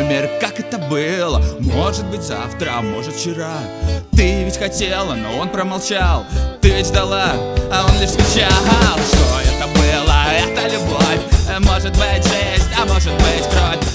например, как это было. Может быть завтра, а может вчера. Ты ведь хотела, но он промолчал. Ты ведь ждала, а он лишь скучал. Что это было? Это любовь. Может быть жизнь, а может быть кровь.